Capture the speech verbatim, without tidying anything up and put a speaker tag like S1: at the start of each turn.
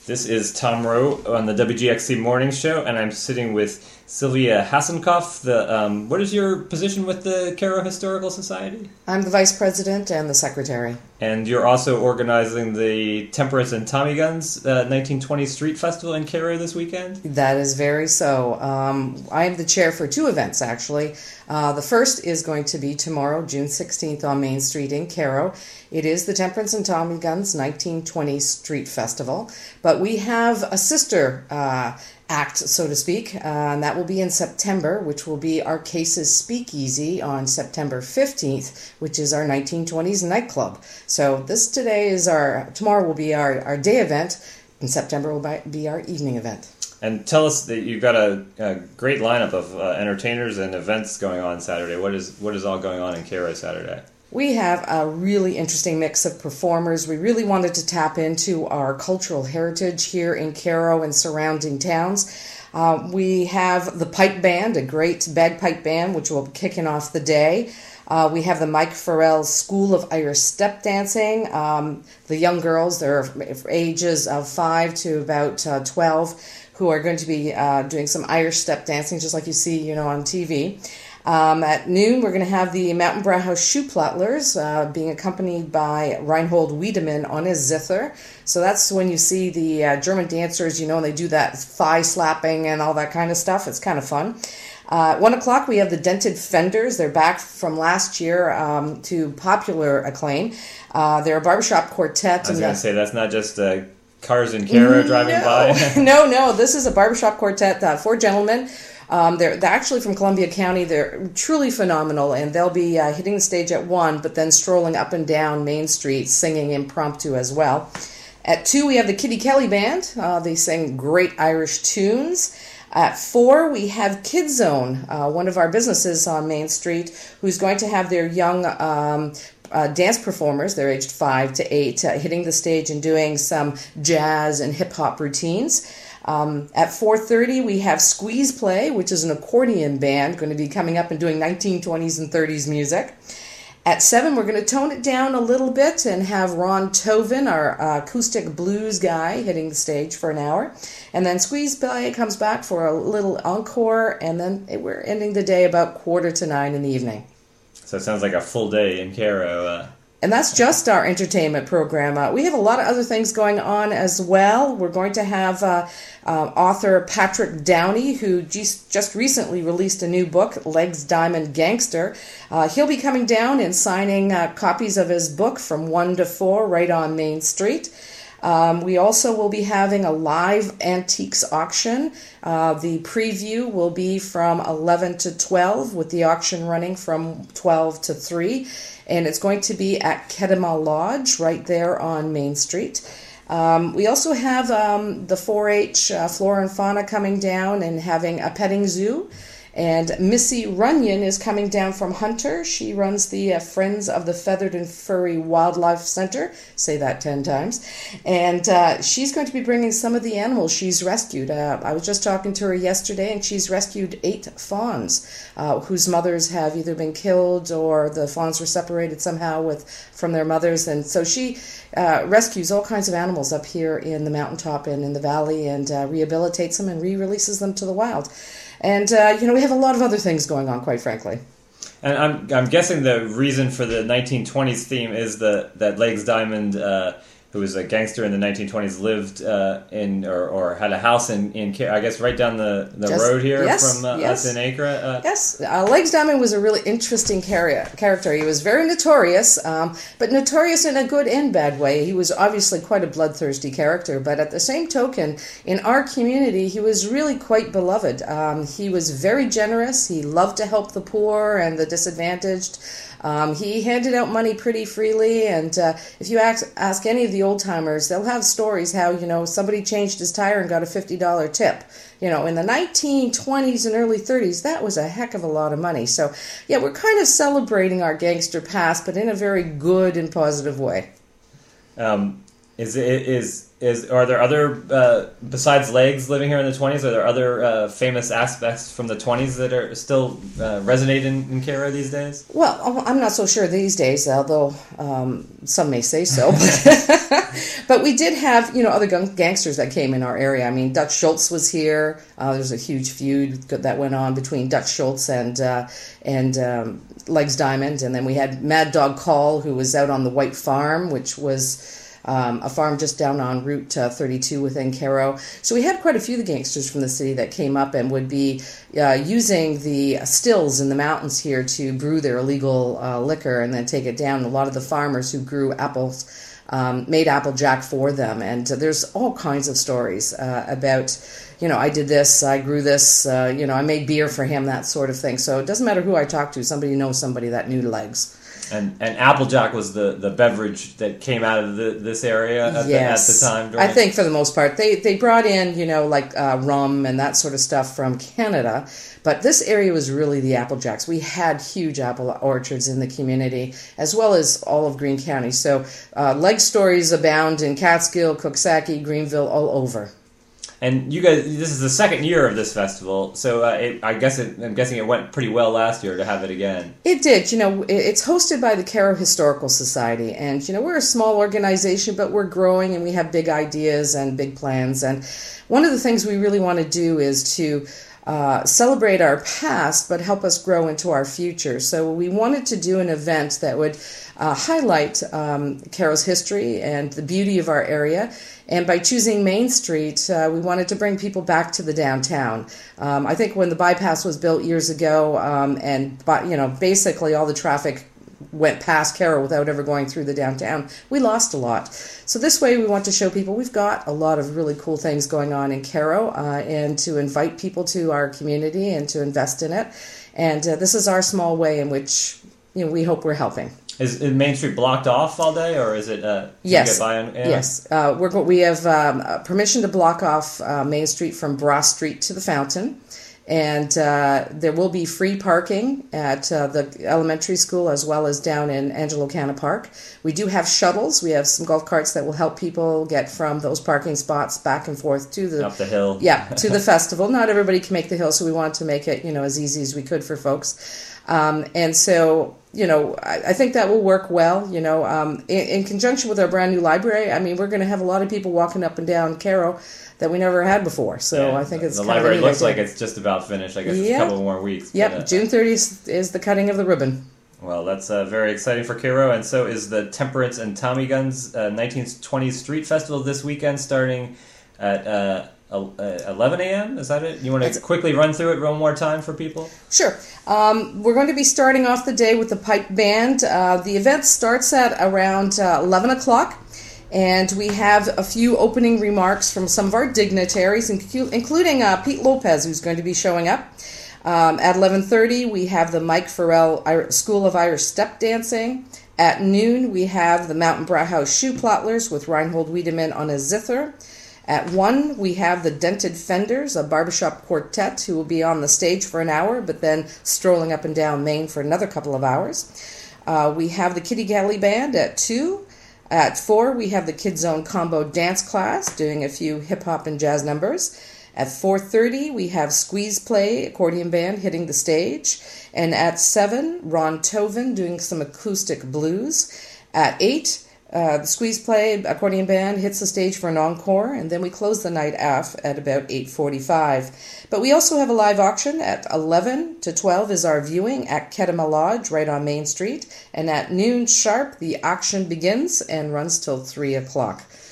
S1: This is Tom Rowe on the W G X C Morning Show, and I'm sitting with Sylvia Hassenkoff. The um, what is your position with the Cairo Historical Society?
S2: I'm the vice president and the secretary.
S1: And you're also organizing the Temperance and Tommy Guns uh, nineteen twenties Street Festival in Cairo this weekend?
S2: That is very so. Um, I am the chair for two events, actually. Uh, the first is going to be tomorrow, June sixteenth, on Main Street in Cairo. It is the Temperance and Tommy Guns nineteen twenties Street Festival. But we have a sister uh, act, so to speak, uh, and that will be in September, which will be our Cases Speakeasy on September fifteenth, which is our nineteen twenties nightclub. So this today is our, tomorrow will be our, our day event, and September will be our evening event.
S1: And tell us that you've got a, a great lineup of uh, entertainers and events going on Saturday. What is what is all going on in Cairo Saturday?
S2: We have a really interesting mix of performers. We really wanted to tap into our cultural heritage here in Cairo and surrounding towns. Uh, we have the Pipe Band, a great bagpipe band, which will be kicking off the day. Uh, we have the Mike Farrell School of Irish Step Dancing. Um, the young girls, they're ages of five to about uh, twelve, who are going to be uh, doing some Irish step dancing, just like you see, you know, on T V. Um, at noon, we're going to have the Mountain Brauhaus Schuhplattlers uh, being accompanied by Reinhold Wiedemann on his zither. So that's when you see the uh, German dancers, you know, and they do that thigh slapping and all that kind of stuff. It's kind of fun. Uh, at one o'clock, we have the Dented Fenders. They're back from last year um, to popular acclaim. Uh, they're a barbershop quartet.
S1: I was going
S2: to
S1: say, that's not just uh, cars in Cairo driving
S2: no.
S1: by.
S2: no, no. This is a barbershop quartet, uh, four gentlemen. Um, they're, they're actually from Columbia County. They're truly phenomenal, and they'll be uh, hitting the stage at one, but then strolling up and down Main Street singing impromptu as well. At two, we have the Kitty Kelly Band. Uh, they sing great Irish tunes. At four, we have Kid Zone, uh, one of our businesses on Main Street, who's going to have their young um, uh, dance performers, they're aged five to eight, uh, hitting the stage and doing some jazz and hip-hop routines. Um, at four thirty, we have Squeeze Play, which is an accordion band going to be coming up and doing nineteen twenties and thirties music. At seven, we're going to tone it down a little bit and have Ron Tovin, our uh, acoustic blues guy, hitting the stage for an hour. And then Squeeze Play comes back for a little encore, and then we're ending the day about quarter to nine in the evening.
S1: So it sounds like a full day in Cairo. Uh...
S2: And that's just our entertainment program. Uh, we have a lot of other things going on as well. We're going to have uh, uh, author Patrick Downey, who just, just recently released a new book, Legs Diamond Gangster. Uh, he'll be coming down and signing uh, copies of his book from one to four right on Main Street. Um, we also will be having a live antiques auction. Uh, the preview will be from eleven to twelve, with the auction running from twelve to three. And it's going to be at Kedema Lodge right there on Main Street. Um, we also have um, the four H uh, Flora and Fauna coming down and having a petting zoo. And Missy Runyon is coming down from Hunter. She runs the uh, Friends of the Feathered and Furry Wildlife Center. Say that ten times. And uh, she's going to be bringing some of the animals she's rescued. Uh, I was just talking to her yesterday, and she's rescued eight fawns uh, whose mothers have either been killed or the fawns were separated somehow with from their mothers. And so she uh, rescues all kinds of animals up here in the mountaintop and in the valley, and uh, rehabilitates them and re-releases them to the wild. And, uh, you know, we have a lot of other things going on, quite frankly.
S1: And I'm I'm guessing the reason for the nineteen twenties theme is the, that Legs Diamond, uh, who was a gangster in the nineteen twenties, lived uh, in or, or had a house in, in, I guess, right down the, the
S2: Just,
S1: road here
S2: yes,
S1: from uh,
S2: yes.
S1: us in Acre. Uh,
S2: yes, uh, Legs Diamond was a really interesting char- character. He was very notorious, um, but notorious in a good and bad way. He was obviously quite a bloodthirsty character, but at the same token, in our community, he was really quite beloved. Um, he was very generous. He loved to help the poor and the disadvantaged. Um, he handed out money pretty freely, and uh, if you ask, ask any of the old-timers, they'll have stories how, you know, somebody changed his tire and got a fifty dollars tip. You know, in the nineteen twenties and early thirties, that was a heck of a lot of money. So, yeah, we're kind of celebrating our gangster past, but in a very good and positive way.
S1: Um, is is is are there other uh, besides Legs living here in the twenties? Are there other uh, famous aspects from the twenties that are still uh, resonate in, in Cairo these days?
S2: Well, I'm not so sure these days, although um, some may say so. But we did have, you know, other gang- gangsters that came in our area. I mean, Dutch Schultz was here. Uh, there was a huge feud that went on between Dutch Schultz and uh, and um, Legs Diamond, and then we had Mad Dog Call, who was out on the White Farm, which was Um, a farm just down on Route uh, thirty-two within Cairo. So we had quite a few of the gangsters from the city that came up and would be uh, using the stills in the mountains here to brew their illegal uh, liquor and then take it down. A lot of the farmers who grew apples um, made Applejack for them. And uh, there's all kinds of stories uh, about, you know, I did this, I grew this, uh, you know, I made beer for him, that sort of thing. So it doesn't matter who I talk to, somebody knows somebody that knew Legs.
S1: And and Applejack was the, the beverage that came out of the, this area at,
S2: yes.
S1: the, at the time. During...
S2: I think for the most part. They they brought in, you know, like uh, rum and that sort of stuff from Canada. But this area was really the Applejacks. We had huge apple orchards in the community, as well as all of Greene County. So uh, leg stories abound in Catskill, Coxsackie, Greenville, all over.
S1: And you guys, this is the second year of this festival, so uh, it, I guess it, I'm guessing it went pretty well last year to have it again.
S2: It did. You know, it's hosted by the Cairo Historical Society, and you know we're a small organization, but we're growing, and we have big ideas and big plans. And one of the things we really want to do is to uh, celebrate our past, but help us grow into our future. So we wanted to do an event that would uh, highlight um, Cairo's history and the beauty of our area. And by choosing Main Street, uh, we wanted to bring people back to the downtown. Um, I think when the bypass was built years ago, um, and you know, basically all the traffic went past Cairo without ever going through the downtown, we lost a lot. So this way, we want to show people we've got a lot of really cool things going on in Cairo, uh, and to invite people to our community and to invest in it. And uh, this is our small way in which, you know, we hope we're helping.
S1: Is, is Main Street blocked off all day, or is it? Uh,
S2: yes.
S1: Get by on, yeah?
S2: Yes. Uh, we're go- we have um, permission to block off uh, Main Street from Bross Street to the Fountain, and uh, there will be free parking at uh, the elementary school as well as down in Angelo Cana Park. We do have shuttles. We have some golf carts that will help people get from those parking spots back and forth to the
S1: up the hill.
S2: Yeah, to the festival. Not everybody can make the hill, so we wanted to make it, you know, as easy as we could for folks. Um, and so, you know, I, I think that will work well, you know, um, in, in conjunction with our brand new library. I mean, we're going to have a lot of people walking up and down Cairo that we never had before. So yeah, I think it's
S1: the
S2: kind
S1: library
S2: of a
S1: looks
S2: idea.
S1: like it's just about finished. I guess
S2: Yep.
S1: it's a couple more weeks.
S2: Yep,
S1: but, uh,
S2: June thirtieth is the cutting of the ribbon.
S1: Well, that's uh, very exciting for Cairo, and so is the Temperance and Tommy Guns uh, nineteen twenties Street Festival this weekend, starting at uh, eleven a.m. Is that it? You want to quickly run through it one more time for people?
S2: Sure. Um, we're going to be starting off the day with the pipe band. Uh, the event starts at around uh, eleven o'clock. And we have a few opening remarks from some of our dignitaries, including uh, Pete Lopez, who's going to be showing up. Um, at eleven thirty, we have the Mike Farrell School of Irish Step Dancing. At noon, we have the Mountain Brauhaus Shoe Plottlers with Reinhold Wiedemann on a zither. At one, we have the Dented Fenders, a barbershop quartet, who will be on the stage for an hour, but then strolling up and down Main for another couple of hours. Uh, we have the Kitty Galley Band at two. At four, we have the Kids Zone Combo Dance Class doing a few hip-hop and jazz numbers. At four thirty, we have Squeeze Play Accordion Band hitting the stage. And at seven, Ron Toven doing some acoustic blues. At eight, uh, the Squeeze Play Accordion Band hits the stage for an encore. And then we close the night off at about eight forty-five. But we also have a live auction at eleven to twelve is our viewing at Kedema Lodge right on Main Street. And at noon sharp, the auction begins and runs till three o'clock.